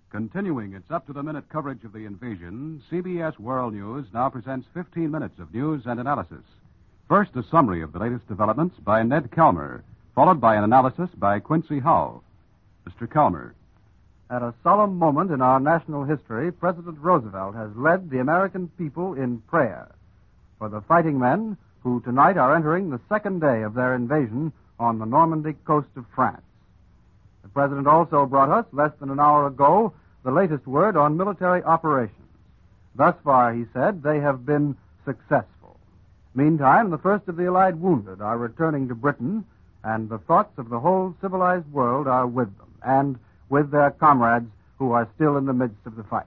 Continuing its up-to-the-minute coverage of the invasion, CBS World News now presents 15 minutes of news and analysis. First, a summary of the latest developments by Ned Kelmer, followed by an analysis by Quincy Howe. Mr. Kelmer. At a solemn moment in our national history, President Roosevelt has led the American people in prayer for the fighting men who tonight are entering the second day of their invasion on the Normandy coast of France. The President also brought us, less than an hour ago, the latest word on military operations. Thus far, he said, they have been successful. Meantime, the first of the Allied wounded are returning to Britain, and the thoughts of the whole civilized world are with them, and with their comrades who are still in the midst of the fight.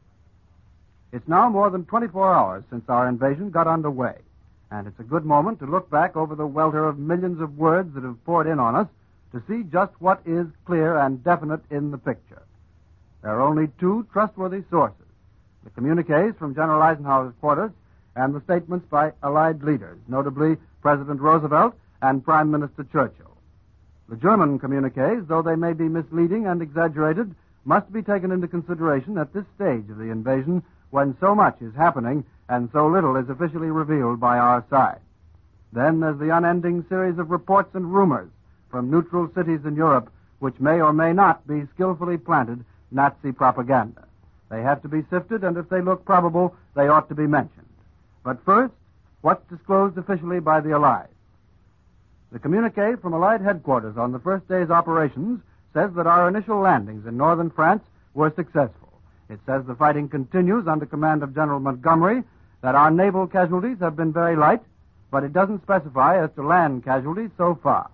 It's now more than 24 hours since our invasion got underway, and it's a good moment to look back over the welter of millions of words that have poured in on us to see just what is clear and definite in the picture. There are only two trustworthy sources, the communiques from General Eisenhower's quarters and the statements by Allied leaders, notably President Roosevelt and Prime Minister Churchill. The German communiques, though they may be misleading and exaggerated, must be taken into consideration at this stage of the invasion when so much is happening and so little is officially revealed by our side. Then there's the unending series of reports and rumors from neutral cities in Europe which may or may not be skillfully planted Nazi propaganda. They have to be sifted, and if they look probable, they ought to be mentioned. But first, what's disclosed officially by the Allies? The communique from Allied headquarters on the first day's operations says that our initial landings in northern France were successful. It says the fighting continues under command of General Montgomery, that our naval casualties have been very light, but it doesn't specify as to land casualties so far.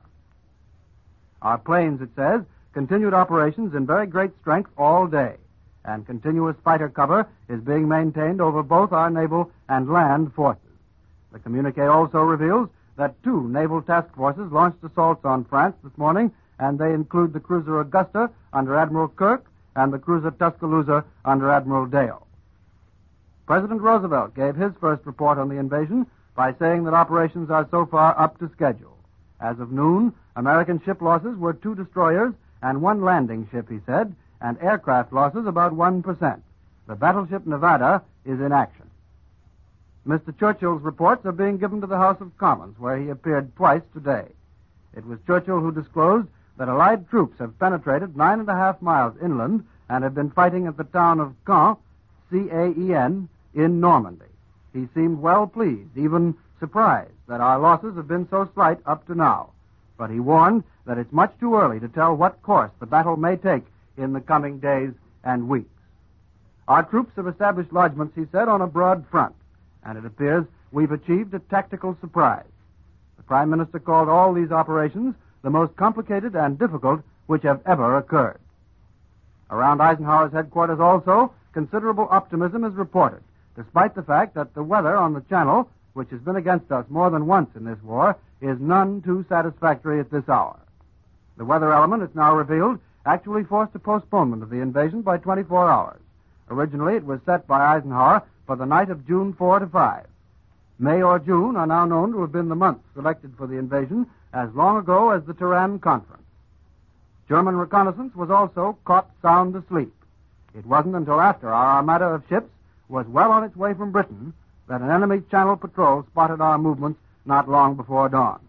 Our planes, it says, continued operations in very great strength all day, and continuous fighter cover is being maintained over both our naval and land forces. The communique also reveals that 2 naval task forces launched assaults on France this morning, and they include the cruiser Augusta under Admiral Kirk and the cruiser Tuscaloosa under Admiral Dale. President Roosevelt gave his first report on the invasion by saying that operations are so far up to schedule. As of noon, American ship losses were 2 destroyers and 1 landing ship, he said, and aircraft losses about 1%. The battleship Nevada is in action. Mr. Churchill's reports are being given to the House of Commons, where he appeared twice today. It was Churchill who disclosed that Allied troops have penetrated 9.5 miles inland and have been fighting at the town of Caen, C-A-E-N, in Normandy. He seemed well pleased, even surprised, that our losses have been so slight up to now. But he warned that it's much too early to tell what course the battle may take in the coming days and weeks. Our troops have established lodgments, he said, on a broad front, and it appears we've achieved a tactical surprise. The Prime Minister called all these operations the most complicated and difficult which have ever occurred. Around Eisenhower's headquarters also, considerable optimism is reported, despite the fact that the weather on the Channel, which has been against us more than once in this war, is none too satisfactory at this hour. The weather element, it's now revealed, actually forced a postponement of the invasion by 24 hours. Originally, it was set by Eisenhower for the night of June 4 to 5. May or June are now known to have been the months selected for the invasion as long ago as the Turan Conference. German reconnaissance was also caught sound asleep. It wasn't until after our armada of ships was well on its way from Britain that an enemy channel patrol spotted our movements not long before dawn.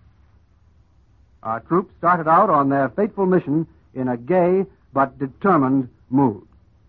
Our troops started out on their fateful mission in a gay but determined mood.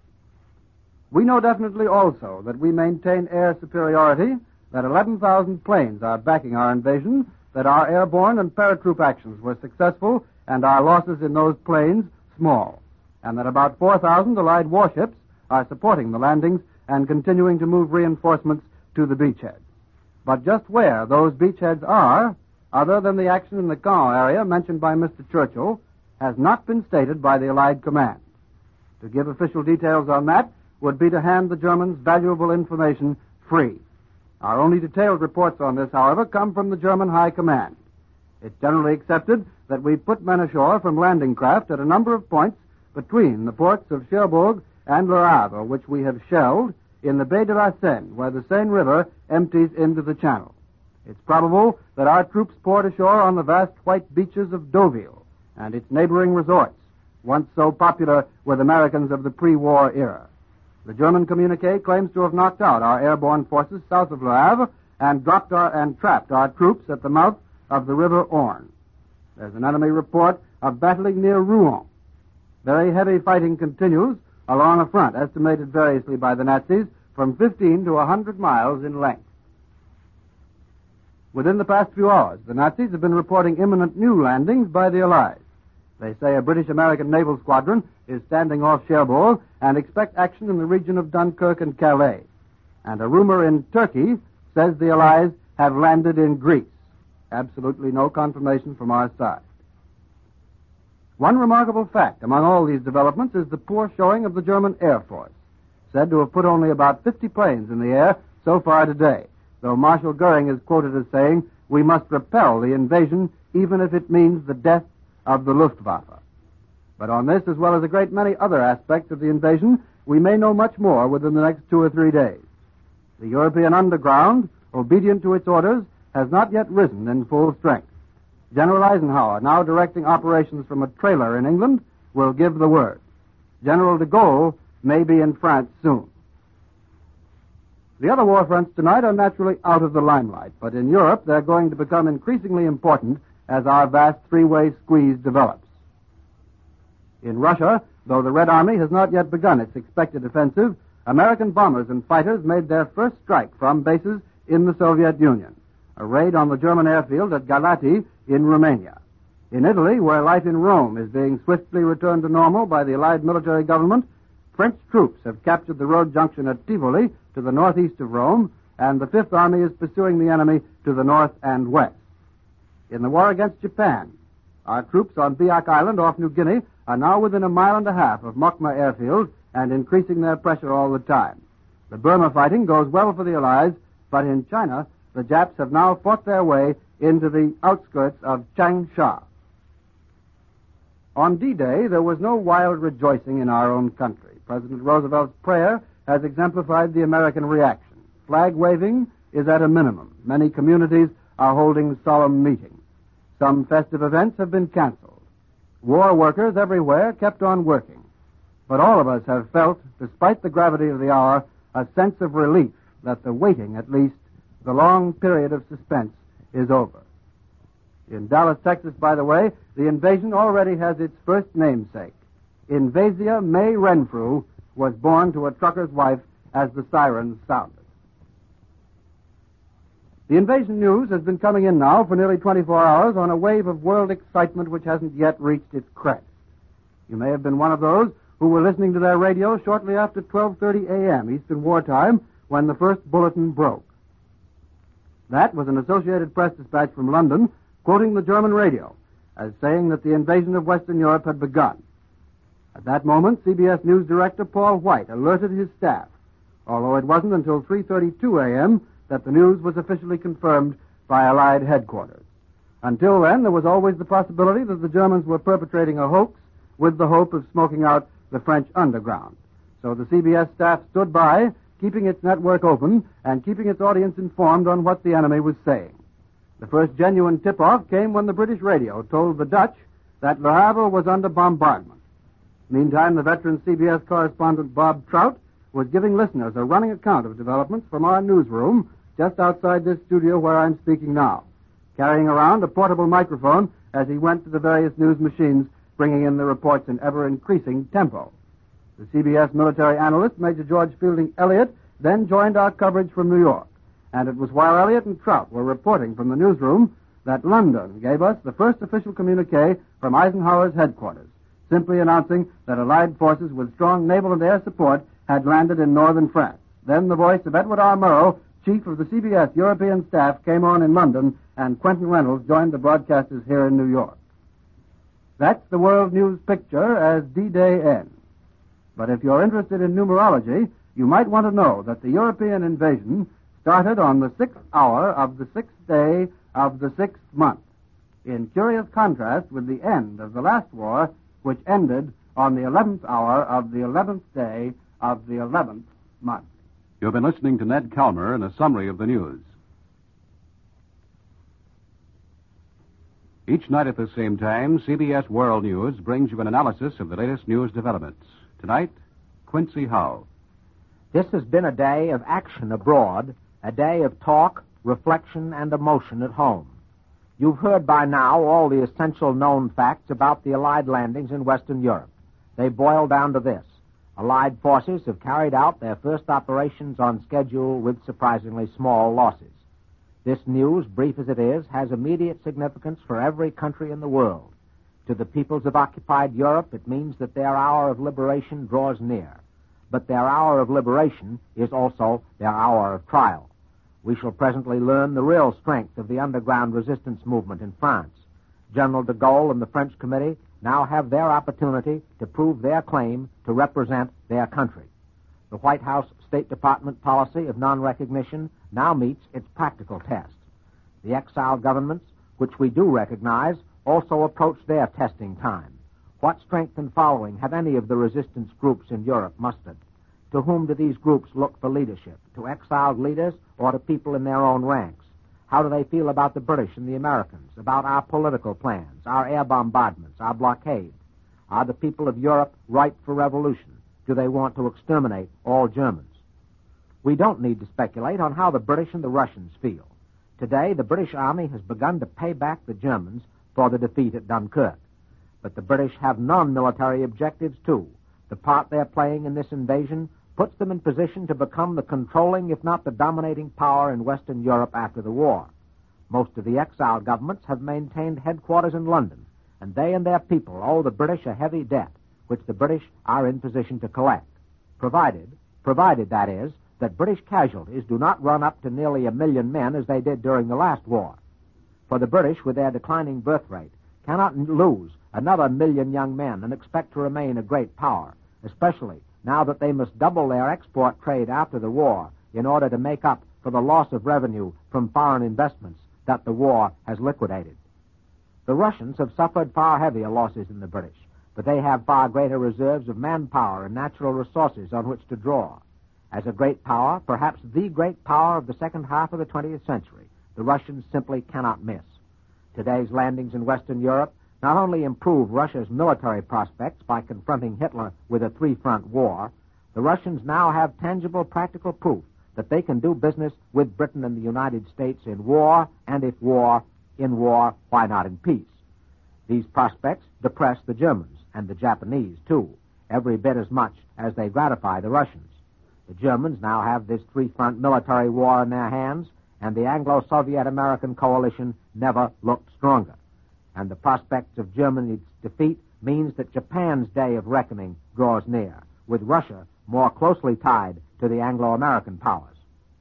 We know definitely also that we maintain air superiority, that 11,000 planes are backing our invasion, that our airborne and paratroop actions were successful, and our losses in those planes small, and that about 4,000 Allied warships are supporting the landings and continuing to move reinforcements to the beachheads. But just where those beachheads are, other than the action in the Caen area mentioned by Mr. Churchill, has not been stated by the Allied command. To give official details on that would be to hand the Germans valuable information free. Our only detailed reports on this, however, come from the German High Command. It's generally accepted that we put men ashore from landing craft at a number of points between the ports of Cherbourg and Le Havre, which we have shelled in the Baie de la Seine, where the Seine River empties into the channel. It's probable that our troops poured ashore on the vast white beaches of Deauville and its neighboring resorts, once so popular with Americans of the pre-war era. The German communique claims to have knocked out our airborne forces south of Le Havre and trapped our troops at the mouth of the River Orne. There's an enemy report of battling near Rouen. Very heavy fighting continues along a front estimated variously by the Nazis from 15 to 100 miles in length. Within the past few hours, the Nazis have been reporting imminent new landings by the Allies. They say a British-American naval squadron is standing off Cherbourg and expect action in the region of Dunkirk and Calais. And a rumor in Turkey says the Allies have landed in Greece. Absolutely no confirmation from our side. One remarkable fact among all these developments is the poor showing of the German Air Force, said to have put only about 50 planes in the air so far today, though Marshal Goering is quoted as saying, "We must repel the invasion even if it means the death of the Luftwaffe." But on this, as well as a great many other aspects of the invasion, we may know much more within the next 2 or 3 days. The European underground, obedient to its orders, has not yet risen in full strength. General Eisenhower, now directing operations from a trailer in England, will give the word. General de Gaulle may be in France soon. The other war fronts tonight are naturally out of the limelight, but in Europe they're going to become increasingly important as our vast three-way squeeze develops. In Russia, though the Red Army has not yet begun its expected offensive, American bombers and fighters made their first strike from bases in the Soviet Union, a raid on the German airfield at Galati in Romania. In Italy, where life in Rome is being swiftly returned to normal by the Allied military government, French troops have captured the road junction at Tivoli to the northeast of Rome, and the Fifth Army is pursuing the enemy to the north and west. In the war against Japan, our troops on Biak Island off New Guinea are now within 1.5 miles of Mokma airfield and increasing their pressure all the time. The Burma fighting goes well for the Allies, but in China, the Japs have now fought their way into the outskirts of Changsha. On D-Day, there was no wild rejoicing in our own country. President Roosevelt's prayer has exemplified the American reaction. Flag waving is at a minimum. Many communities are holding solemn meetings. Some festive events have been canceled. War workers everywhere kept on working. But all of us have felt, despite the gravity of the hour, a sense of relief that the waiting, at least, the long period of suspense, is over. In Dallas, Texas, by the way, the invasion already has its first namesake. Invasia May Renfrew was born to a trucker's wife as the sirens sounded. The invasion news has been coming in now for nearly 24 hours on a wave of world excitement which hasn't yet reached its crest. You may have been one of those who were listening to their radio shortly after 12:30 a.m. Eastern Wartime when the first bulletin broke. That was an Associated Press dispatch from London quoting the German radio as saying that the invasion of Western Europe had begun. At that moment, CBS News Director Paul White alerted his staff, although it wasn't until 3:32 a.m. that the news was officially confirmed by Allied headquarters. Until then, there was always the possibility that the Germans were perpetrating a hoax with the hope of smoking out the French underground. So the CBS staff stood by, keeping its network open and keeping its audience informed on what the enemy was saying. The first genuine tip-off came when the British radio told the Dutch that Le Havre was under bombardment. Meantime, the veteran CBS correspondent Bob Trout was giving listeners a running account of developments from our newsroom just outside this studio where I'm speaking now, carrying around a portable microphone as he went to the various news machines, bringing in the reports in ever-increasing tempo. The CBS military analyst, Major George Fielding Elliott, then joined our coverage from New York, and it was while Elliott and Trout were reporting from the newsroom that London gave us the first official communique from Eisenhower's headquarters, simply announcing that Allied forces with strong naval and air support had landed in northern France. Then the voice of Edward R. Murrow, chief of the CBS European staff, came on in London, and Quentin Reynolds joined the broadcasters here in New York. That's the world news picture as D-Day ends. But if you're interested in numerology, you might want to know that the European invasion started on the 6th hour of the 6th day of the 6th month, in curious contrast with the end of the last war, which ended on the 11th hour of the 11th day of the 11th month. You've been listening to Ned Calmer in a summary of the news. Each night at the same time, CBS World News brings you an analysis of the latest news developments. Tonight, Quincy Howe. This has been a day of action abroad, a day of talk, reflection, and emotion at home. You've heard by now all the essential known facts about the Allied landings in Western Europe. They boil down to this. Allied forces have carried out their first operations on schedule with surprisingly small losses. This news, brief as it is, has immediate significance for every country in the world. To the peoples of occupied Europe, it means that their hour of liberation draws near. But their hour of liberation is also their hour of trial. We shall presently learn the real strength of the underground resistance movement in France. General de Gaulle and the French Committee now have their opportunity to prove their claim to represent their country. The White House State Department policy of non-recognition now meets its practical test. The exiled governments, which we do recognize, also approach their testing time. What strength and following have any of the resistance groups in Europe mustered? To whom do these groups look for leadership? To exiled leaders or to people in their own ranks? How do they feel about the British and the Americans, about our political plans, our air bombardments, our blockade? Are the people of Europe ripe for revolution? Do they want to exterminate all Germans? We don't need to speculate on how the British and the Russians feel. Today, the British Army has begun to pay back the Germans for the defeat at Dunkirk. But the British have non-military objectives, too. The part they're playing in this invasion puts them in position to become the controlling, if not the dominating power in Western Europe after the war. Most of the exiled governments have maintained headquarters in London, and they and their people owe the British a heavy debt, which the British are in position to collect, provided, that is, that British casualties do not run up to nearly 1 million men as they did during the last war. For the British, with their declining birth rate, cannot lose another 1 million young men and expect to remain a great power, especially now that they must double their export trade after the war in order to make up for the loss of revenue from foreign investments that the war has liquidated. The Russians have suffered far heavier losses than the British, but they have far greater reserves of manpower and natural resources on which to draw. As a great power, perhaps the great power of the second half of the 20th century, the Russians simply cannot miss. Today's landings in Western Europe not only improve Russia's military prospects by confronting Hitler with a three-front war, the Russians now have tangible practical proof that they can do business with Britain and the United States in war, and if in war, why not in peace? These prospects depress the Germans, and the Japanese, too, every bit as much as they gratify the Russians. The Germans now have this three-front military war in their hands, and the Anglo-Soviet-American coalition never looked stronger. And the prospects of Germany's defeat means that Japan's day of reckoning draws near, with Russia more closely tied to the Anglo-American powers.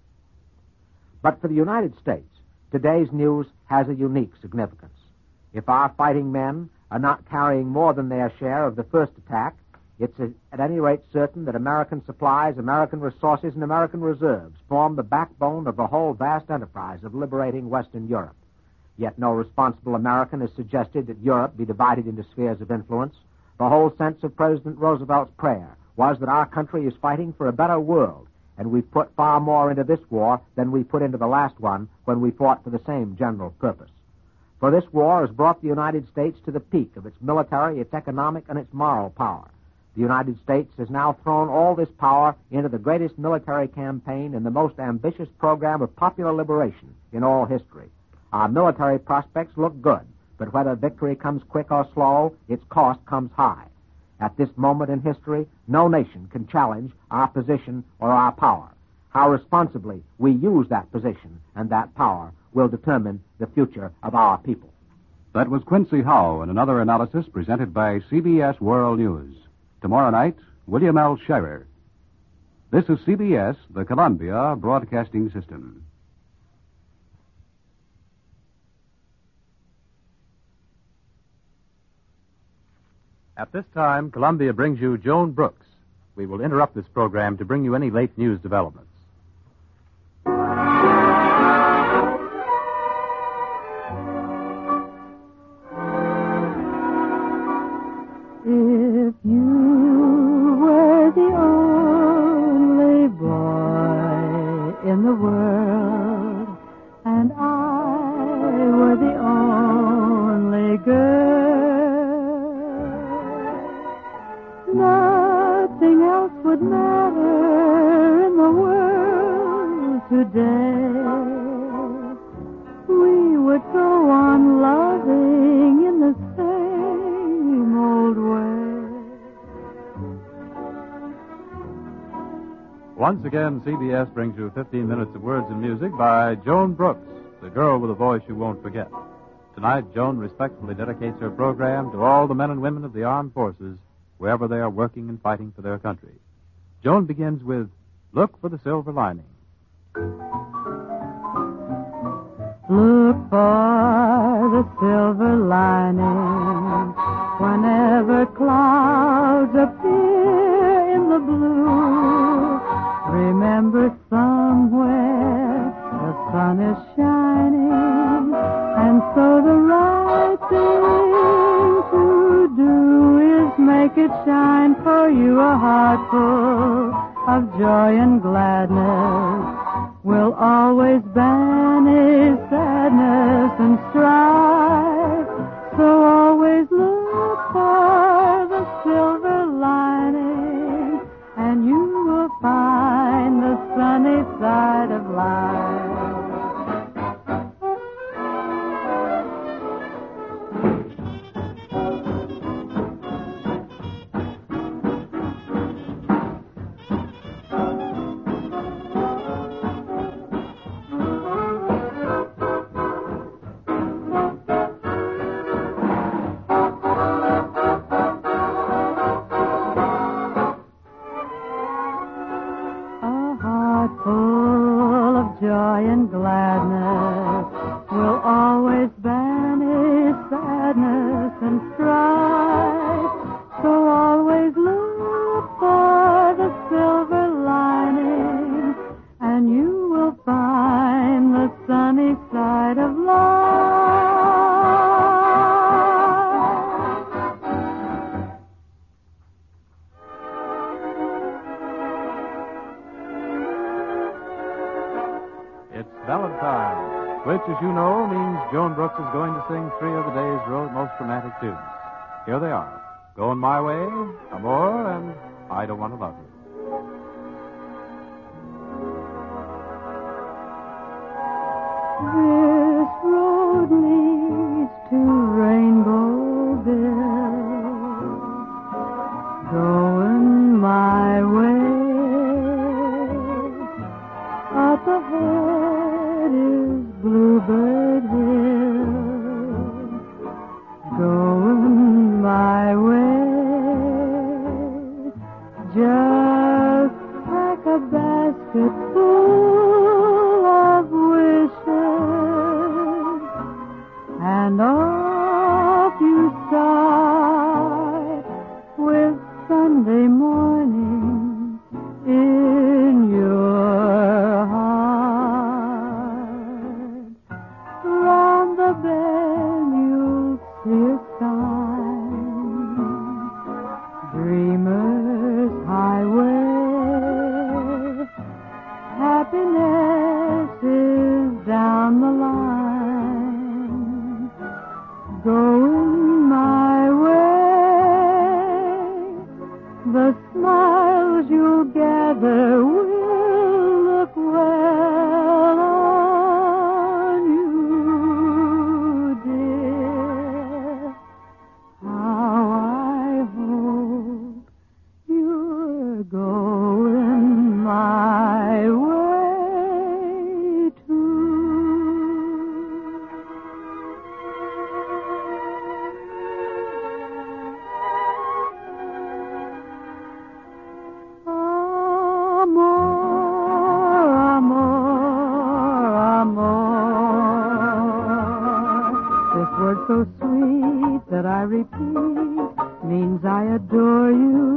But for the United States, today's news has a unique significance. If our fighting men are not carrying more than their share of the first attack, it's at any rate certain that American supplies, American resources, and American reserves form the backbone of the whole vast enterprise of liberating Western Europe. Yet no responsible American has suggested that Europe be divided into spheres of influence. The whole sense of President Roosevelt's prayer was that our country is fighting for a better world, and we've put far more into this war than we put into the last one when we fought for the same general purpose. For this war has brought the United States to the peak of its military, its economic, and its moral power. The United States has now thrown all this power into the greatest military campaign and the most ambitious program of popular liberation in all history. Our military prospects look good, but whether victory comes quick or slow, its cost comes high. At this moment in history, no nation can challenge our position or our power. How responsibly we use that position and that power will determine the future of our people. That was Quincy Howe in another analysis presented by CBS World News. Tomorrow night, William L. Scherer. This is CBS, the Columbia Broadcasting System. At this time, Columbia brings you Joan Brooks. We will interrupt this program to bring you any late news developments. If you were the only boy in the world, and I were the only else would matter in the world today. We would go on loving in the same old way. Once again, CBS brings you 15 minutes of words and music by Joan Brooks, the girl with a voice you won't forget. Tonight, Joan respectfully dedicates her program to all the men and women of the armed forces, wherever they are working and fighting for their country. Joan begins with, Look for the Silver Lining. Look for the silver lining whenever clouds appear in the blue. Remember somewhere the sun is shining, and so the right thing to do is make it shine for you. A heart full of joy and gladness will always banish sadness and strife. So always look for the silver lining, and you will find the sunny side of life. Full of joy and gladness will always banish sadness and strife. So always look for the silver lining, and you will find the sunny side of life. It's Valentine, which, as you know, means Joan Brooks is going to sing three of the day's most romantic tunes. Here they are. Going My Way, Amor, and I Don't Want to Love You. This road leads to Rainbowville, going my way. Up ahead is Bluebird Hill, going my way. Just pack a basket full of wishes, and off you start with Sunday morning in your heart. Round the bend you'll see a sign, Dreamer's Highway. Happiness is down the line, going my way. The smiles you'll gather will look well on you, dear. How I hope you're going my way too. Amor, amor, amor. This word so sweet that I repeat means I adore you.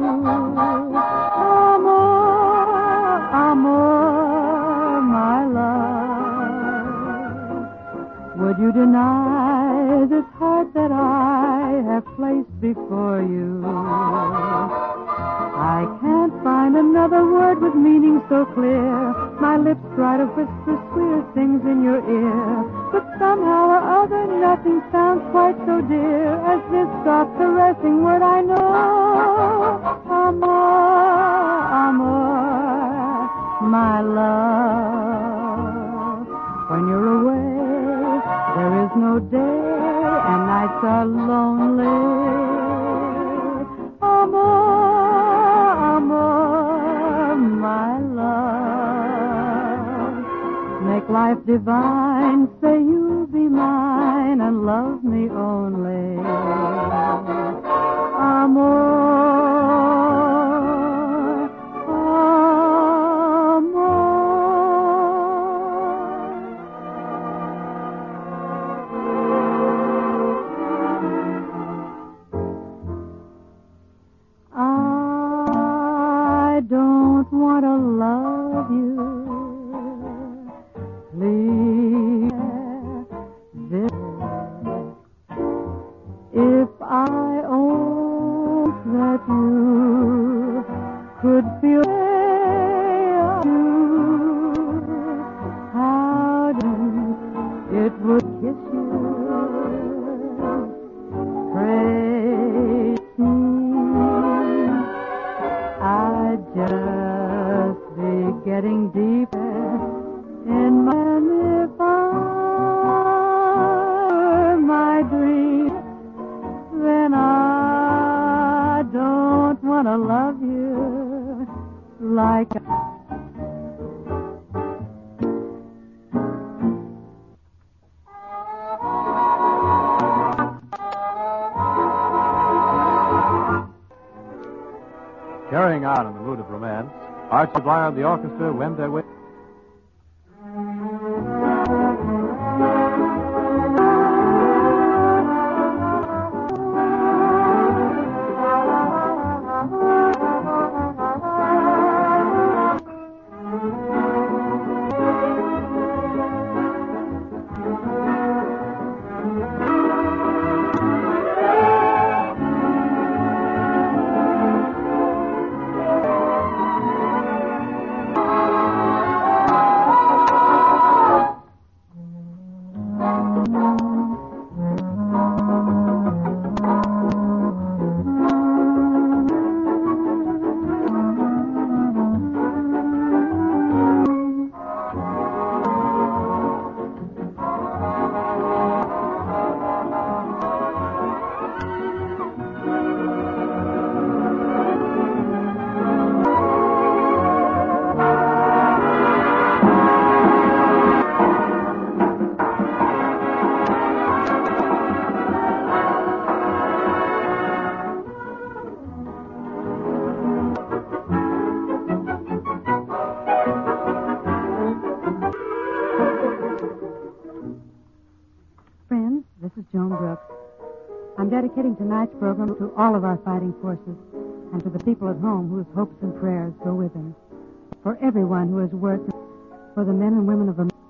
Amor, amor, my love. Would you deny this heart that I have placed before you? I can't find another word with meaning so clear. My lips try to whisper sweeter things in your ear, but somehow or other nothing sounds quite so dear as this soft caressing word I know. Amor, life divine, say you'll be mine and love me only. Amor, amor. I don't want to love you. Please, this. If I own that you could feel how it would kiss you. Pray me, I'd just be getting deeper in my. If I were my dream, then I don't want to love you like Carrying on in the mood of romance, Archie Blyer and the orchestra wend their way. Friends, this is Joan Brooks. I'm dedicating tonight's program to all of our fighting forces and to the people at home whose hopes and prayers go with them. For everyone who has worked for the men and women of America.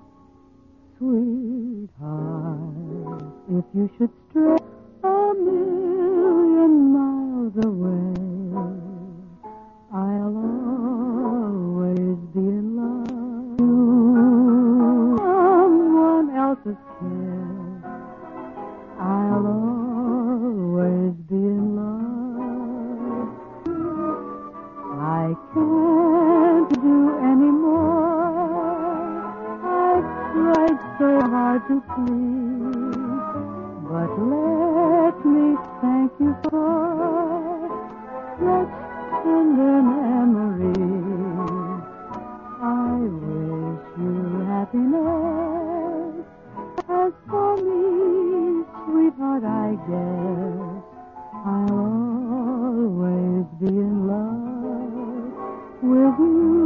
Sweetheart, if you should stray a million miles away, I'll always be in love with you. Someone else's care, I'll always be in love. I can't do any more. I've tried so hard to please, but let me thank you for such tender memories. I wish you happiness. As for me, sweetheart, I guess I'll always be in love with you.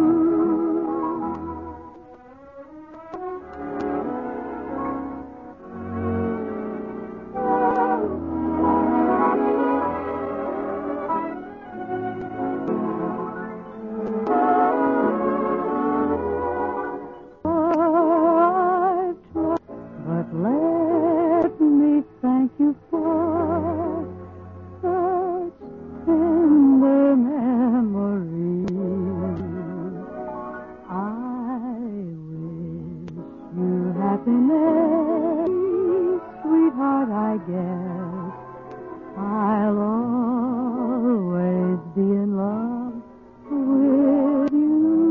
But let me thank you for such tender memories. I wish you happiness, sweetheart, I guess I'll always be in love with you.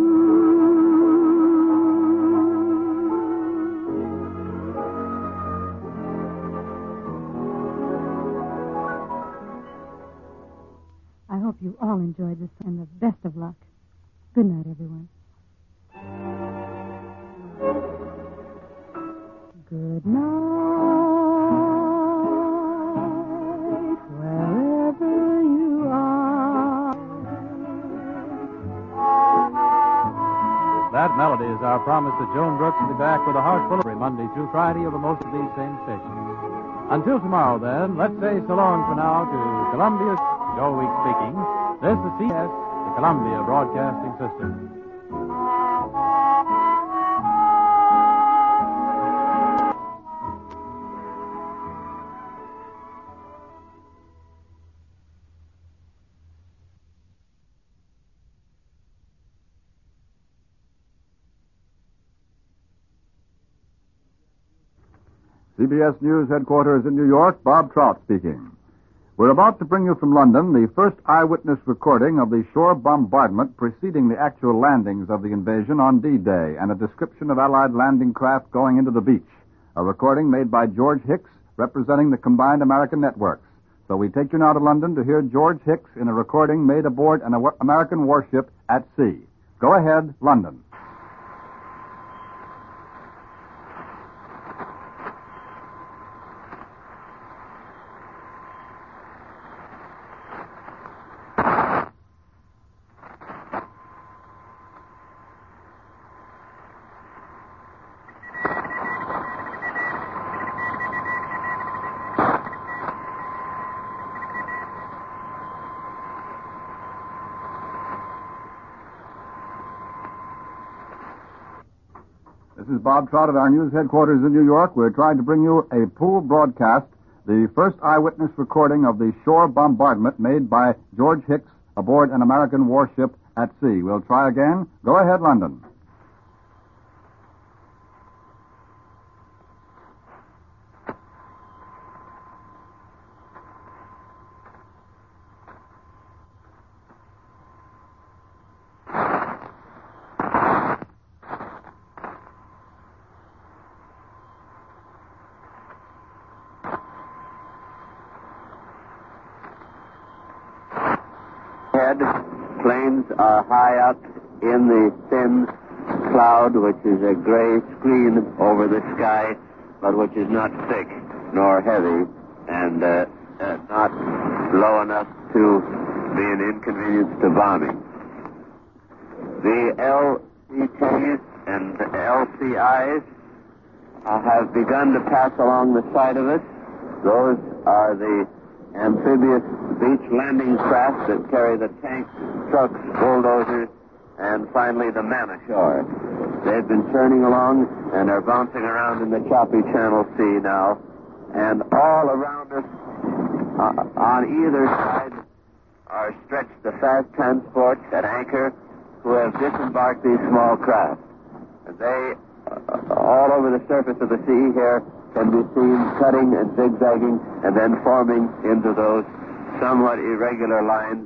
I hope you all enjoyed this and the best of luck. Good night, everyone. Good night, wherever you are. That melody is our promise that Joan Brooks will be back with a heart full every Monday through Friday over most of these same stations. Until tomorrow, then, let's say so long for now to Columbia. Joe Week speaking. This is CBS, the Columbia Broadcasting System. CBS News headquarters in New York, Bob Trout speaking. We're about to bring you from London the first eyewitness recording of the shore bombardment preceding the actual landings of the invasion on D-Day and a description of Allied landing craft going into the beach. A recording made by George Hicks representing the combined American networks. So we take you now to London to hear George Hicks in a recording made aboard an American warship at sea. Go ahead, London. This is Bob Trout of our news headquarters in New York. We're trying to bring you a pool broadcast, the first eyewitness recording of the shore bombardment made by George Hicks aboard an American warship at sea. We'll try again. Go ahead, London. Planes are high up in the thin cloud, which is a gray screen over the sky, but which is not thick nor heavy, and not low enough to be an inconvenience to bombing. The LCTs and the LCIs have begun to pass along the side of us. Those are the amphibious beach landing craft that carry the tanks, trucks, bulldozers, and finally the men ashore. They've been churning along and are bouncing around in the choppy Channel Sea now. And all around us, on either side, are stretched the fast transports at anchor who have disembarked these small craft. They, all over the surface of the sea here, can be seen cutting and zigzagging and then forming into those somewhat irregular lines.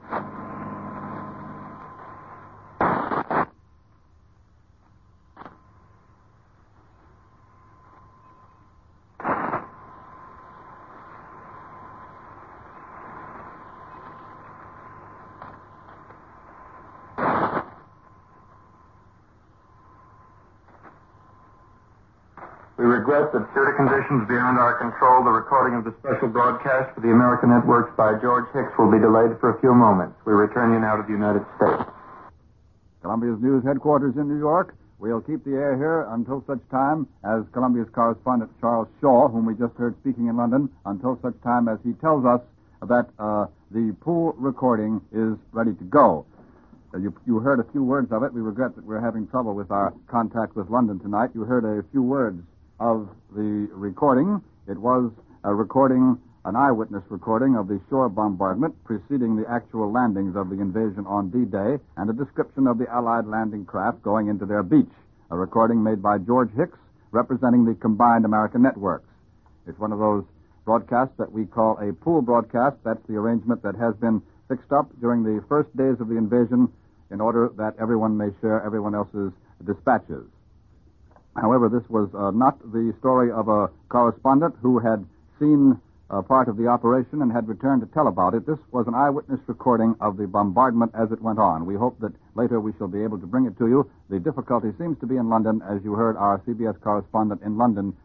We regret that due to conditions beyond our control, the recording of the special broadcast for the American networks by George Hicks will be delayed for a few moments. We return you now to the United States. Columbia's news headquarters in New York. We'll keep the air here until such time as Columbia's correspondent Charles Shaw, whom we just heard speaking in London, until such time as he tells us that the pool recording is ready to go. You heard a few words of it. We regret that we're having trouble with our contact with London tonight. You heard a few words of the recording. It was a recording, an eyewitness recording of the shore bombardment preceding the actual landings of the invasion on D-Day and a description of the Allied landing craft going into their beach. A recording made by George Hicks representing the combined American networks. It's one of those broadcasts that we call a pool broadcast. That's the arrangement that has been fixed up during the first days of the invasion in order that everyone may share everyone else's dispatches. However, this was not the story of a correspondent who had seen part of the operation and had returned to tell about it. This was an eyewitness recording of the bombardment as it went on. We hope that later we shall be able to bring it to you. The difficulty seems to be in London, as you heard our CBS correspondent in London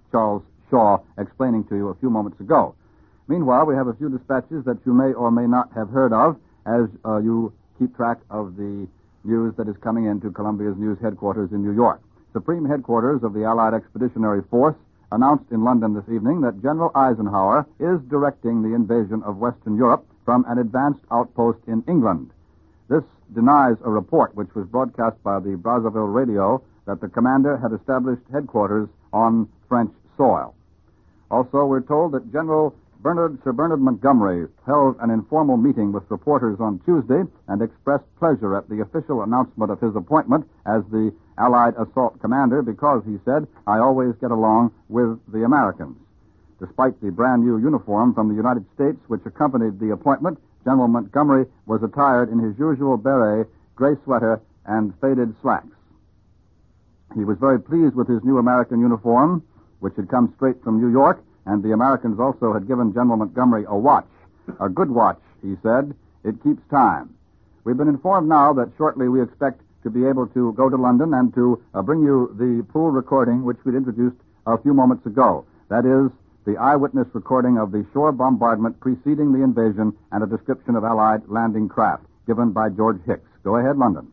Charles Shaw explaining to you a few moments ago. Meanwhile, we have a few dispatches that you may or may not have heard of as you keep track of the news that is coming into Columbia's news headquarters in New York. Supreme Headquarters of the Allied Expeditionary Force announced in London this evening that General Eisenhower is directing the invasion of Western Europe from an advanced outpost in England. This denies a report which was broadcast by the Brazzaville radio that the commander had established headquarters on French soil. Also, we're told that Sir Bernard Montgomery held an informal meeting with reporters on Tuesday and expressed pleasure at the official announcement of his appointment as the Allied assault commander because, he said, I always get along with the Americans. Despite the brand new uniform from the United States which accompanied the appointment, General Montgomery was attired in his usual beret, gray sweater, and faded slacks. He was very pleased with his new American uniform, which had come straight from New York, and the Americans also had given General Montgomery a watch. A good watch, he said. It keeps time. We've been informed now that shortly we expect to be able to go to London and to bring you the pool recording which we'd introduced a few moments ago. That is, the eyewitness recording of the shore bombardment preceding the invasion and a description of Allied landing craft given by George Hicks. Go ahead, London.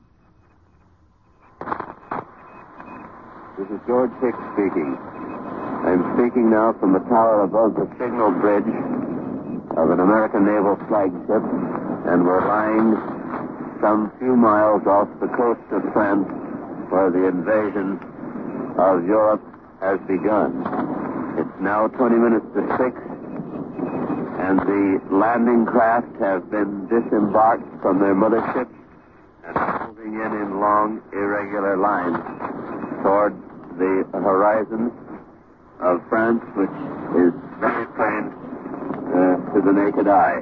This is George Hicks speaking. I'm speaking now from the tower above the signal bridge of an American naval flagship, and we're lying some few miles off the coast of France where the invasion of Europe has begun. It's now 20 minutes to 6, and the landing craft have been disembarked from their motherships and moving in long, irregular lines toward the horizon of France, which is very plain to the naked eye.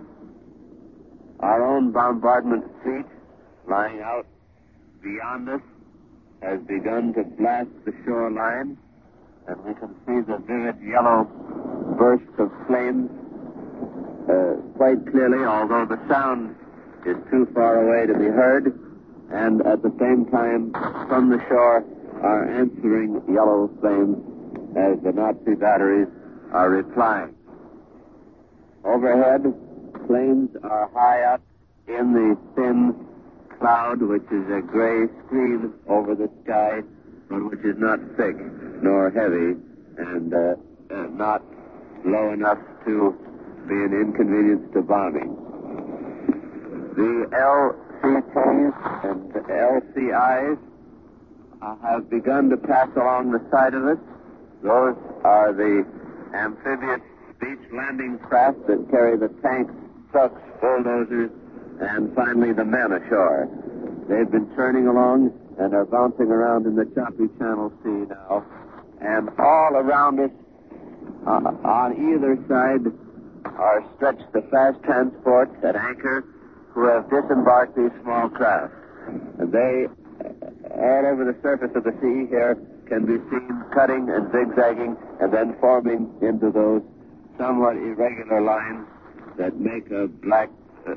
Our own bombardment fleet, lying out beyond us, has begun to blast the shoreline, and we can see the vivid yellow bursts of flames quite clearly, although the sound is too far away to be heard, and at the same time, from the shore, are answering yellow flames as the Nazi batteries are replying. Overhead, planes are high up in the thin cloud, which is a gray screen over the sky, but which is not thick nor heavy, and not low enough to be an inconvenience to bombing. The LCTs and LCIs have begun to pass along the side of us. Those are the amphibious beach landing craft that carry the tanks, trucks, bulldozers, and finally the men ashore. They've been churning along and are bouncing around in the choppy Channel Sea now. And all around us, on either side, are stretched the fast transports at anchor who have disembarked these small craft. And they, all over the surface of the sea here, can be seen cutting and zigzagging and then forming into those somewhat irregular lines that make a black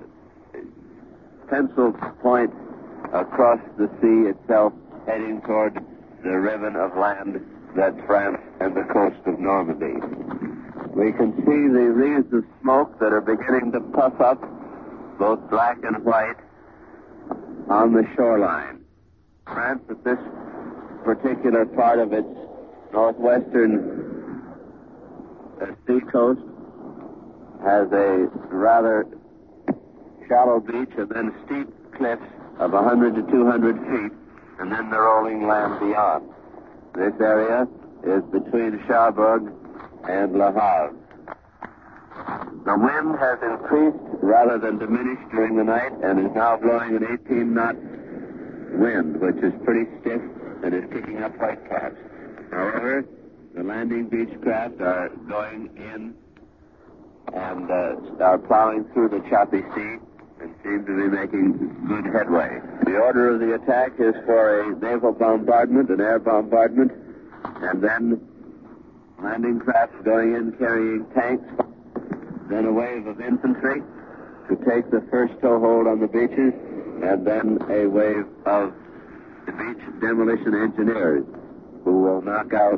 pencil point across the sea itself, heading toward the ribbon of land that's France and the coast of Normandy. We can see the wreaths of smoke that are beginning to puff up, both black and white, on the shoreline. France, at this particular part of its northwestern sea coast, has a rather shallow beach and then steep cliffs of 100 to 200 feet, and then the rolling land beyond. This area is between Cherbourg and Le Havre. The wind has increased rather than diminished during the night and is now blowing an 18-knot wind, which is pretty stiff and is kicking up whitecaps. However, the landing beach craft are going in and are plowing through the choppy sea and seem to be making good headway. The order of the attack is for a naval bombardment, an air bombardment, and then landing crafts going in carrying tanks, then a wave of infantry to take the first toehold on the beaches, and then a wave of the beach demolition engineers who will knock out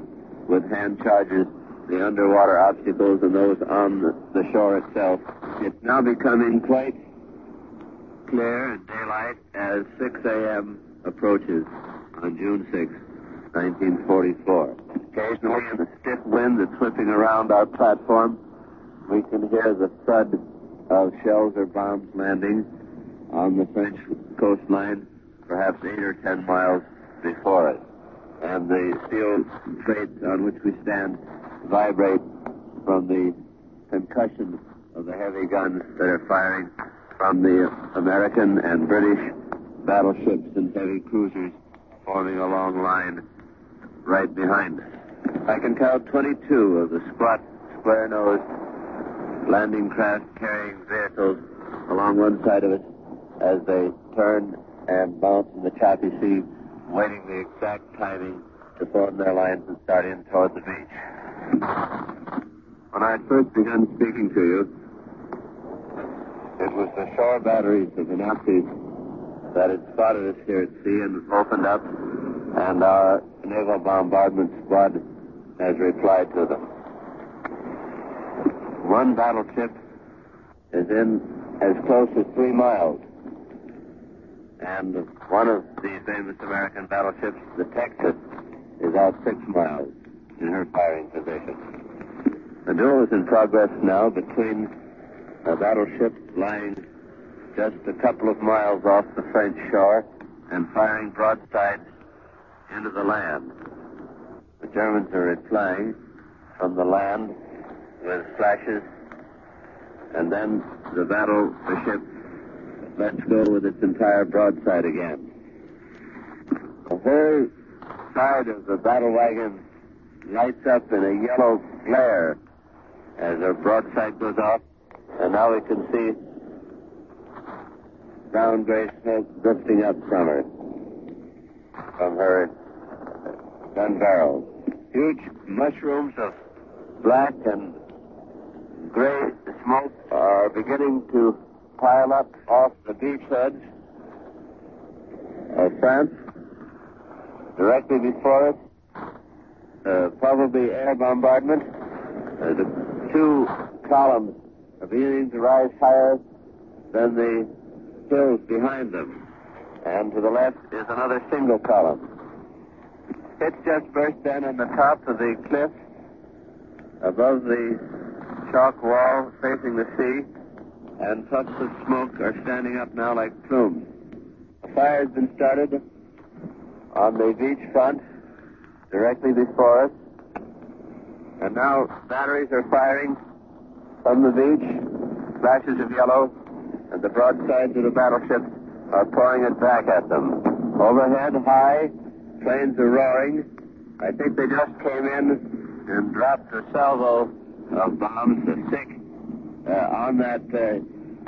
with hand charges the underwater obstacles and those on the shore itself. It's now becoming quite clear and daylight as 6 a.m. approaches on June 6, 1944. Occasionally, in the stiff wind that's whipping around our platform, we can hear the thud of shells or bombs landing on the French coastline, perhaps 8 or 10 miles before us. And the steel plates on which we stand vibrate from the concussion of the heavy guns that are firing from the American and British battleships and heavy cruisers forming a long line right behind us. I can count 22 of the squat, square-nosed landing craft carrying vehicles along one side of it as they turn and bounce in the choppy sea, waiting the exact timing to form their lines and start in toward the beach. When I first began speaking to you, it was the shore batteries of the Nazis that had spotted us here at sea and opened up, and our naval bombardment squad has replied to them. One battleship is in as close as 3 miles, and one of the famous American battleships, the Texas, is out 6 miles in her firing position. The duel is in progress now between a battleship lying just a couple of miles off the French shore and firing broadsides into the land. The Germans are replying from the land with flashes, and then the battleship lets go with its entire broadside again. Her side of the battle wagon lights up in a yellow glare as her broadside goes off, and now we can see brown gray smoke drifting up from her gun barrels. Huge mushrooms of black and gray smoke are beginning to pile up off the beachheads of France. Directly before us, probably air bombardment. The 2 columns are beginning to rise higher than the hills behind them. And to the left is another single column. It's just burst then on the top of the cliff above the chalk wall facing the sea, and puffs of smoke are standing up now like plumes. A fire has been started on the beach front directly before us, and now batteries are firing from the beach, flashes of yellow, and the broadsides of the battleships are pouring it back at them. Overhead, high, planes are roaring. I think they just came in and dropped a salvo of bombs, the 6, on that the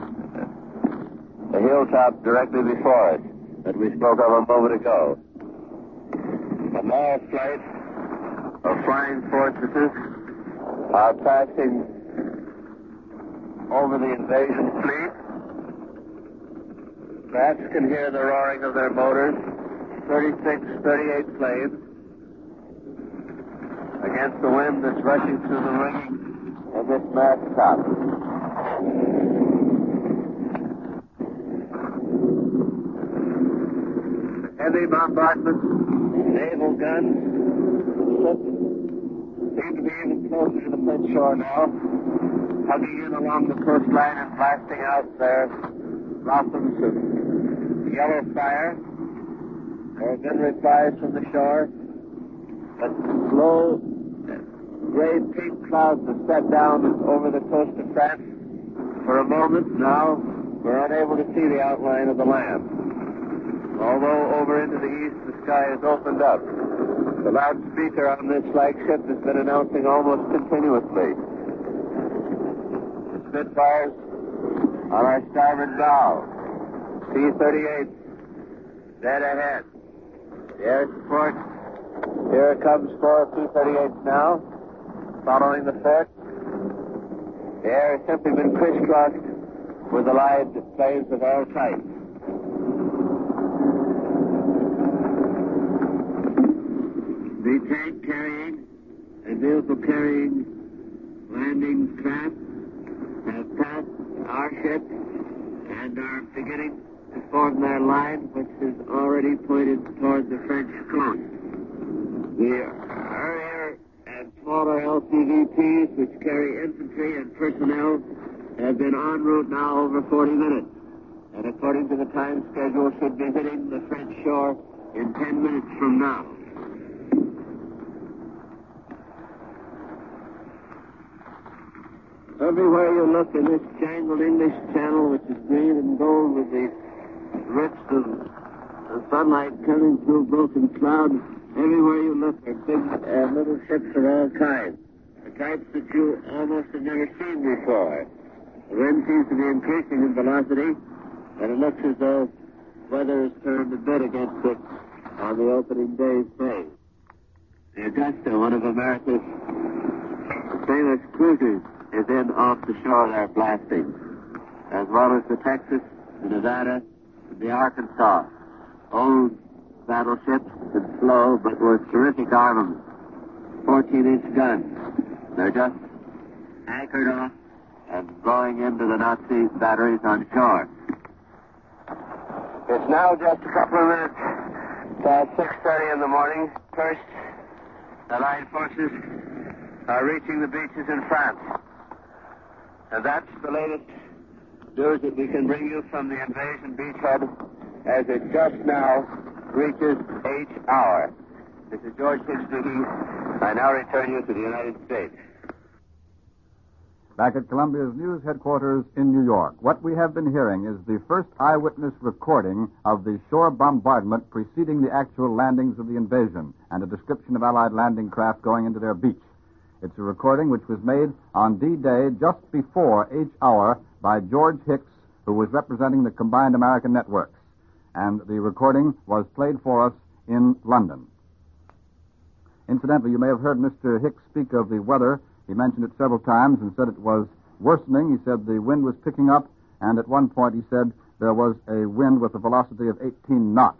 hilltop directly before us that we spoke of a moment ago. A small flight of flying fortresses are passing over the invasion fleet. Perhaps can hear the roaring of their motors. 36, 38 planes against the wind that's rushing through the rigging of this mast top. Heavy bombardment, naval guns, ships seem to be even closer to the French shore now, hugging in along the coastline and blasting out their blossoms of yellow fire. There have been replies from the shore, but low, gray pink clouds have set down over the coast of France. For a moment now, we're unable to see the outline of the land. Although over into the east, the sky has opened up. The loudspeaker on this flagship has been announcing almost continuously. The Spitfires on our starboard bow. T-38 dead ahead. The air support, here it comes 4 T-38s now, following the fort. The air has simply been crisscrossed with Allied planes of all types. The tank carrying and vehicle carrying landing craft have passed our ship and are beginning to form their line, which is already pointed toward the French coast. The earlier and smaller LCVPs, which carry infantry and personnel, have been en route now over 40 minutes, and according to the time schedule, should be hitting the French shore in 10 minutes from now. Everywhere you look in this jangled English Channel, which is green and gold with the rifts of sunlight coming through broken clouds, everywhere you look are big little ships of all kinds, the types that you almost have never seen before. The wind seems to be increasing in velocity, and it looks as though weather has turned a bit against it on the opening day's phase. The Augusta, one of America's famous cruisers, is in off the shore there blasting, as well as the Texas, the Nevada, and the Arkansas. Old battleships and slow, but with terrific armament. 14-inch guns. They're just anchored off and going into the Nazi batteries on shore. It's now just a couple of minutes past 6:30 in the morning. First, the Allied forces are reaching the beaches in France. And that's the latest news that we can bring you from the invasion beachhead as it just now reaches H hour. This is George Hicks speaking. I now return you to the United States. Back at Columbia's news headquarters in New York, what we have been hearing is the first eyewitness recording of the shore bombardment preceding the actual landings of the invasion and a description of Allied landing craft going into their beach. It's a recording which was made on D-Day just before H hour by George Hicks, who was representing the Combined American Networks. And the recording was played for us in London. Incidentally, you may have heard Mr. Hicks speak of the weather. He mentioned it several times and said it was worsening. He said the wind was picking up, and at one point he said there was a wind with a velocity of 18 knots.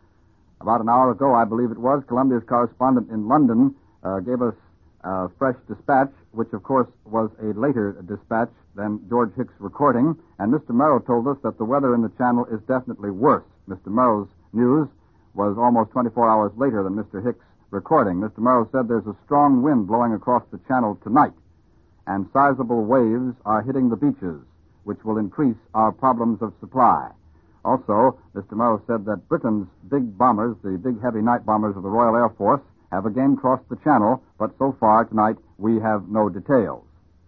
About an hour ago, I believe it was, Columbia's correspondent in London gave us a fresh dispatch, which of course was a later dispatch than George Hicks' recording, and Mr. Merrill told us that the weather in the channel is definitely worse. Mr. Merrill's news was almost 24 hours later than Mr. Hicks' recording. Mr. Merrill said there's a strong wind blowing across the channel tonight, and sizable waves are hitting the beaches, which will increase our problems of supply. Also, Mr. Merrill said that Britain's big bombers, the big heavy night bombers of the Royal Air Force, have again crossed the channel, but so far tonight we have no details.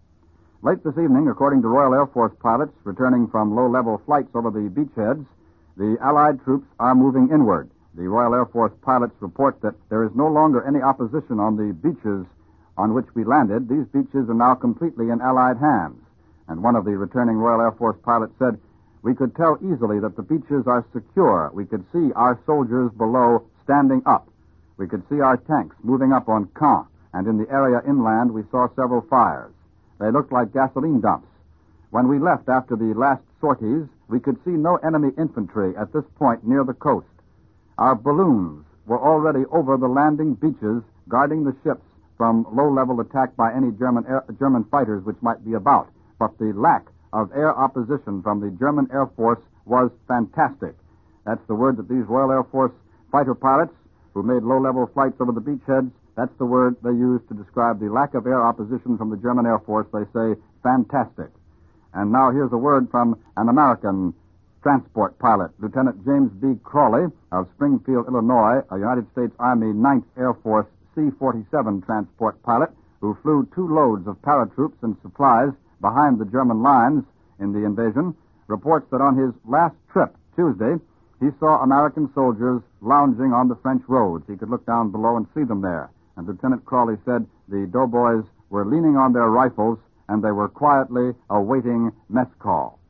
Late this evening, according to Royal Air Force pilots returning from low-level flights over the beachheads, the Allied troops are moving inward. The Royal Air Force pilots report that there is no longer any opposition on the beaches on which we landed. These beaches are now completely in Allied hands. And one of the returning Royal Air Force pilots said, "We could tell easily that the beaches are secure. We could see our soldiers below standing up. We could see our tanks moving up on Caen, and in the area inland we saw several fires. They looked like gasoline dumps. When we left after the last sorties, we could see no enemy infantry at this point near the coast. Our balloons were already over the landing beaches, guarding the ships from low-level attack by any German fighters which might be about. But the lack of air opposition from the German Air Force was fantastic." That's the word that these Royal Air Force fighter pilots who made low-level flights over the beachheads, that's the word they use to describe the lack of air opposition from the German Air Force. They say, fantastic. And now here's a word from an American transport pilot, Lieutenant James B. Crawley of Springfield, Illinois, a United States Army 9th Air Force C-47 transport pilot who flew 2 loads of paratroops and supplies behind the German lines in the invasion, reports that on his last trip, Tuesday, he saw American soldiers lounging on the French roads. He could look down below and see them there. And Lieutenant Crawley said the doughboys were leaning on their rifles and they were quietly awaiting mess call.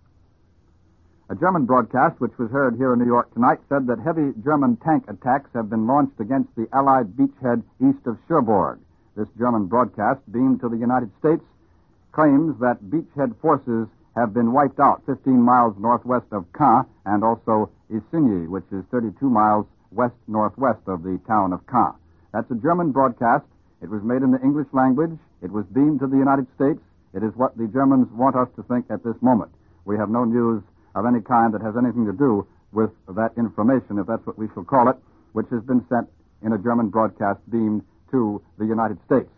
A German broadcast, which was heard here in New York tonight, said that heavy German tank attacks have been launched against the Allied beachhead east of Cherbourg. This German broadcast, beamed to the United States, claims that beachhead forces have been wiped out 15 miles northwest of Caen and also Isigny, which is 32 miles west-northwest of the town of Caen. That's a German broadcast, It was made in the English language. It was beamed to the United States. It is what the Germans want us to think at this moment. We have no news of any kind that has anything to do with that information, if that's what we shall call it, which has been sent in a German broadcast beamed to the United States.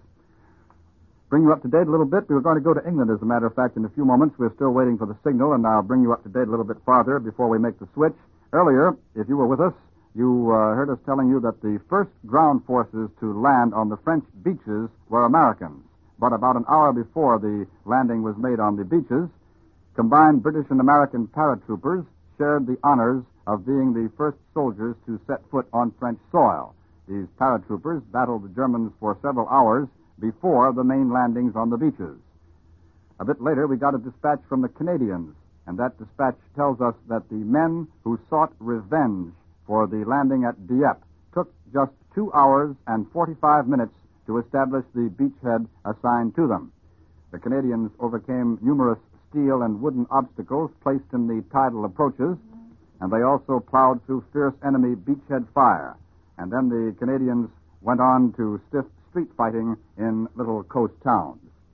Bring you up to date a little bit. We were going to go to England, as a matter of fact, in a few moments. We're still waiting for the signal, and I'll bring you up to date a little bit farther before we make the switch. Earlier, if you were with us, you heard us telling you that the first ground forces to land on the French beaches were Americans. But about an hour before the landing was made on the beaches, combined British and American paratroopers shared the honors of being the first soldiers to set foot on French soil. These paratroopers battled the Germans for several hours before the main landings on the beaches. A bit later, we got a dispatch from the Canadians, and that dispatch tells us that the men who sought revenge for the landing at Dieppe took just 2 hours and 45 minutes to establish the beachhead assigned to them. The Canadians overcame numerous steel and wooden obstacles placed in the tidal approaches, and they also plowed through fierce enemy beachhead fire. And then the Canadians went on to stiff street fighting in little coast towns.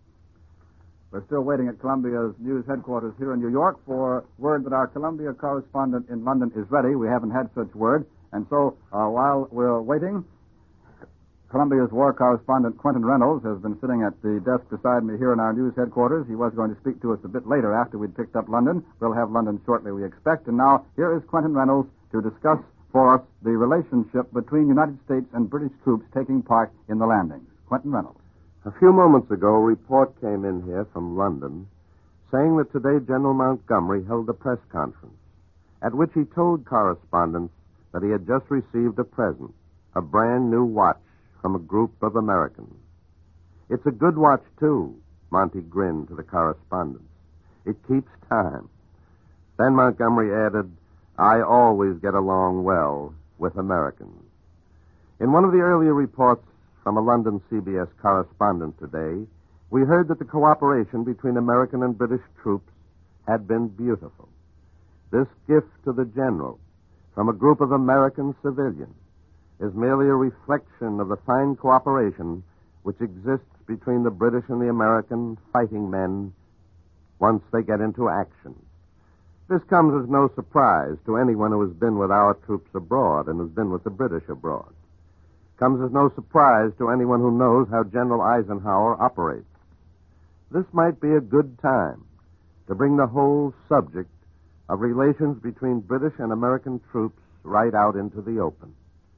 We're still waiting at Columbia's news headquarters here in New York for word that our Columbia correspondent in London is ready. We haven't had such word. And so while we're waiting, Columbia's war correspondent Quentin Reynolds has been sitting at the desk beside me here in our news headquarters. He was going to speak to us a bit later after we'd picked up London. We'll have London shortly, we expect. And now here is Quentin Reynolds to discuss for us the relationship between United States and British troops taking part in the landings. Quentin Reynolds. A few moments ago, a report came in here from London saying that today General Montgomery held a press conference at which he told correspondents that he had just received a present, a brand new watch from a group of Americans. It's a good watch, too, Monty grinned to the correspondents. It keeps time. Then Montgomery added, I always get along well with Americans. In one of the earlier reports from a London CBS correspondent today, we heard that the cooperation between American and British troops had been beautiful. This gift to the general from a group of American civilians is merely a reflection of the fine cooperation which exists between the British and the American fighting men once they get into action. This comes as no surprise to anyone who has been with our troops abroad and has been with the British abroad. Comes as no surprise to anyone who knows how General Eisenhower operates. This might be a good time to bring the whole subject of relations between British and American troops right out into the open.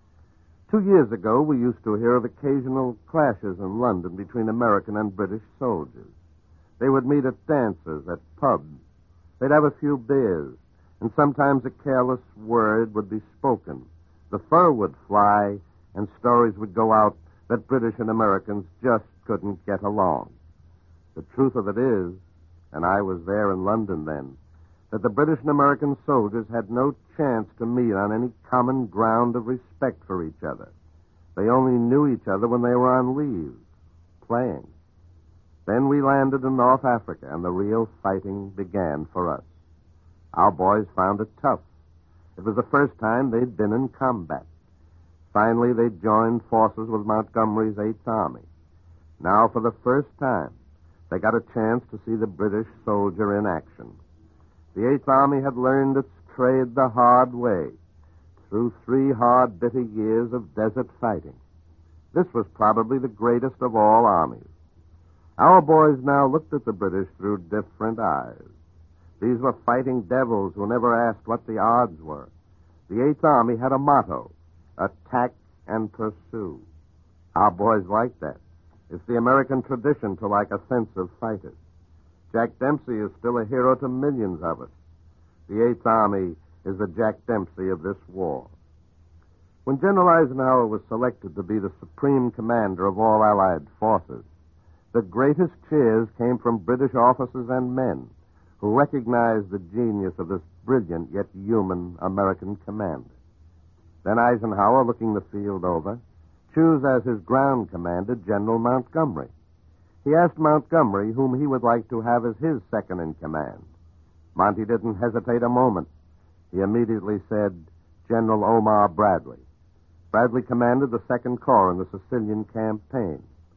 2 years ago, we used to hear of occasional clashes in London between American and British soldiers. They would meet at dances, at pubs. They'd have a few beers, and sometimes a careless word would be spoken. The fur would fly, and stories would go out that British and Americans just couldn't get along. The truth of it is, and I was there in London then, that the British and American soldiers had no chance to meet on any common ground of respect for each other. They only knew each other when they were on leave, playing. Then we landed in North Africa, and the real fighting began for us. Our boys found it tough. It was the first time they'd been in combat. Finally, they joined forces with Montgomery's 8th Army. Now, for the first time, they got a chance to see the British soldier in action. The 8th Army had learned its trade the hard way through 3 hard, bitter years of desert fighting. This was probably the greatest of all armies. Our boys now looked at the British through different eyes. These were fighting devils who never asked what the odds were. The 8th Army had a motto, attack and pursue. Our boys liked that. It's the American tradition to like offensive fighters. Jack Dempsey is still a hero to millions of us. The 8th Army is the Jack Dempsey of this war. When General Eisenhower was selected to be the supreme commander of all Allied forces, the greatest cheers came from British officers and men who recognized the genius of this brilliant yet human American commander. Then Eisenhower, looking the field over, chose as his ground commander General Montgomery. He asked Montgomery whom he would like to have as his second-in-command. Monty didn't hesitate a moment. He immediately said, General Omar Bradley. Bradley commanded the 2nd Corps in the Sicilian campaign.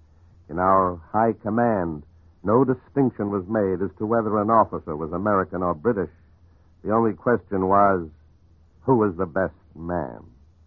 In our high command, no distinction was made as to whether an officer was American or British. The only question was, who was the best man?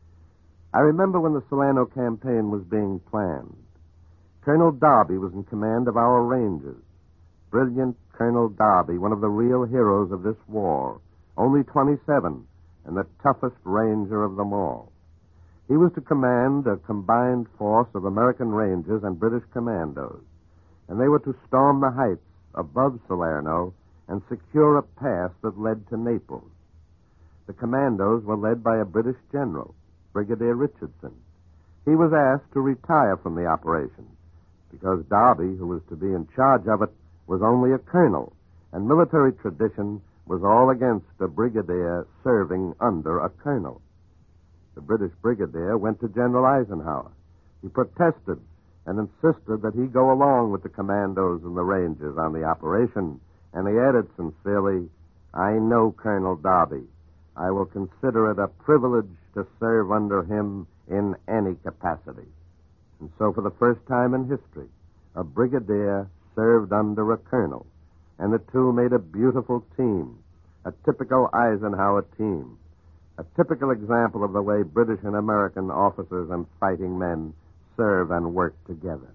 I remember when the Solano campaign was being planned. Colonel Darby was in command of our Rangers. Brilliant Colonel Darby, one of the real heroes of this war, only 27 and the toughest Ranger of them all. He was to command a combined force of American Rangers and British commandos, and they were to storm the heights above Salerno and secure a pass that led to Naples. The commandos were led by a British general, Brigadier Richardson. He was asked to retire from the operation because Darby, who was to be in charge of it, was only a colonel, and military tradition was all against a brigadier serving under a colonel. The British brigadier went to General Eisenhower. He protested and insisted that he go along with the commandos and the Rangers on the operation, and he added sincerely, "I know Colonel Darby. I will consider it a privilege to serve under him in any capacity." And so for the first time in history, a brigadier served under a colonel, and the two made a beautiful team, a typical Eisenhower team, a typical example of the way British and American officers and fighting men serve and work together.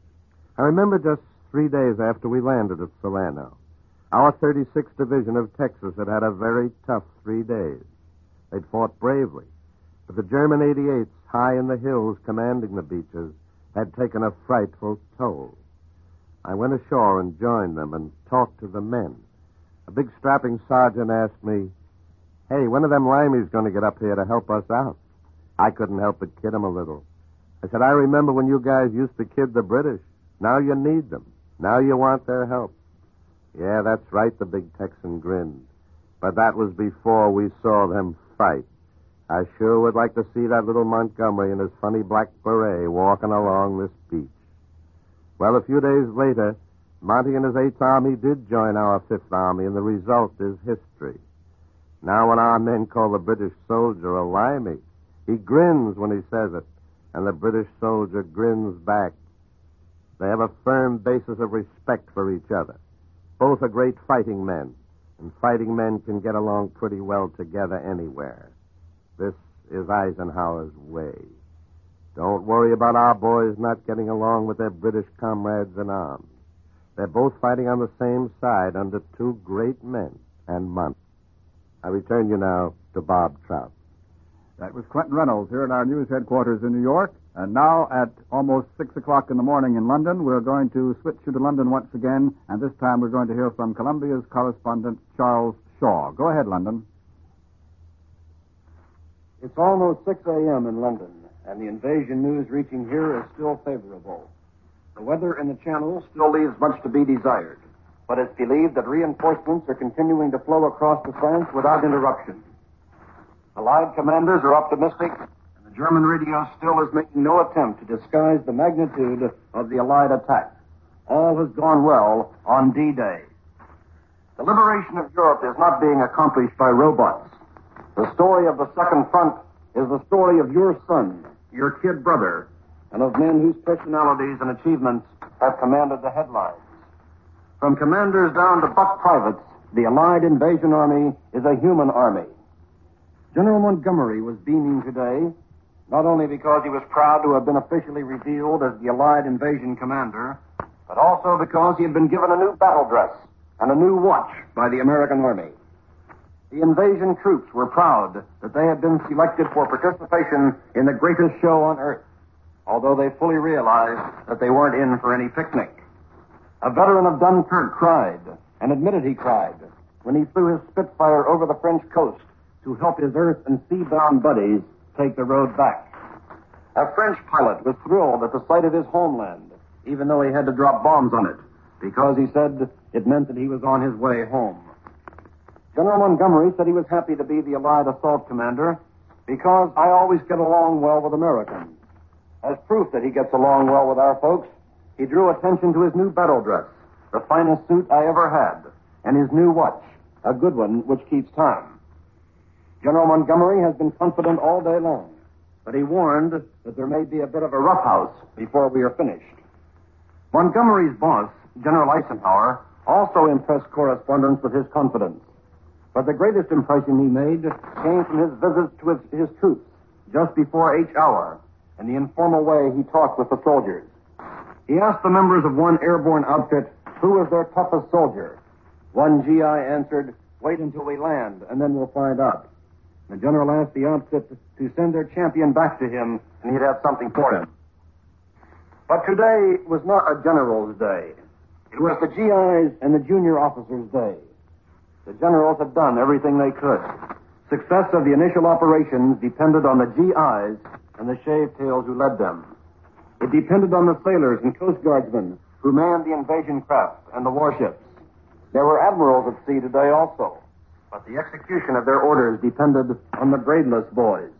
I remember just 3 days after we landed at Salerno, our 36th Division of Texas had had a very tough 3 days. They'd fought bravely, but the German 88s high in the hills commanding the beaches had taken a frightful toll. I went ashore and joined them and talked to the men. A big strapping sergeant asked me, "Hey, when are them Limeys going to get up here to help us out?" I couldn't help but kid him a little. I said, "I remember when you guys used to kid the British. Now you need them. Now you want their help." "Yeah, that's right," the big Texan grinned. "But that was before we saw them fight. I sure would like to see that little Montgomery in his funny black beret walking along this beach." Well, a few days later, Monty and his 8th Army did join our 5th Army, and the result is history. Now when our men call the British soldier a Limey, he grins when he says it, and the British soldier grins back. They have a firm basis of respect for each other. Both are great fighting men, and fighting men can get along pretty well together anywhere. This is Eisenhower's way. Don't worry about our boys not getting along with their British comrades in arms. They're both fighting on the same side under two great men and months. I return you now to Bob Trout. That was Quentin Reynolds here at our news headquarters in New York. And now at almost 6 o'clock in the morning in London, we're going to switch you to London once again. And this time we're going to hear from Columbia's correspondent, Charles Shaw. Go ahead, London. It's almost 6 a.m. in London, and the invasion news reaching here is still favorable. The weather in the Channel still leaves much to be desired, but it's believed that reinforcements are continuing to flow across to France without interruption. Allied commanders are optimistic, and the German radio still is making no attempt to disguise the magnitude of the Allied attack. All has gone well on D-Day. The liberation of Europe is not being accomplished by robots. The story of the Second Front is the story of your son, your kid brother, and of men whose personalities and achievements have commanded the headlines. From commanders down to buck privates, the Allied invasion army is a human army. General Montgomery was beaming today, not only because he was proud to have been officially revealed as the Allied invasion commander, but also because he had been given a new battle dress and a new watch by the American Army. The invasion troops were proud that they had been selected for participation in the greatest show on earth, although they fully realized that they weren't in for any picnic. A veteran of Dunkirk cried, and admitted he cried, when he flew his Spitfire over the French coast to help his earth and sea-bound buddies take the road back. A French pilot was thrilled at the sight of his homeland, even though he had to drop bombs on it, because he said it meant that he was on his way home. General Montgomery said he was happy to be the Allied assault commander because I always get along well with Americans. As proof that he gets along well with our folks, he drew attention to his new battle dress, the finest suit I ever had, and his new watch, a good one which keeps time. General Montgomery has been confident all day long, but he warned that there may be a bit of a roughhouse before we are finished. Montgomery's boss, General Eisenhower, also impressed correspondents with his confidence. But the greatest impression he made came from his visits to his troops just before H hour, and the informal way he talked with the soldiers. He asked the members of one airborne outfit who was their toughest soldier. One GI answered, "Wait until we land, and then we'll find out." The general asked the outfit to send their champion back to him, and he'd have something for him. But today was not a general's day. It was the GI's and the junior officers' day. The generals had done everything they could. Success of the initial operations depended on the GIs and the shaved-tails who led them. It depended on the sailors and Coast Guardsmen who manned the invasion craft and the warships. There were admirals at sea today also, but the execution of their orders depended on the braidless boys.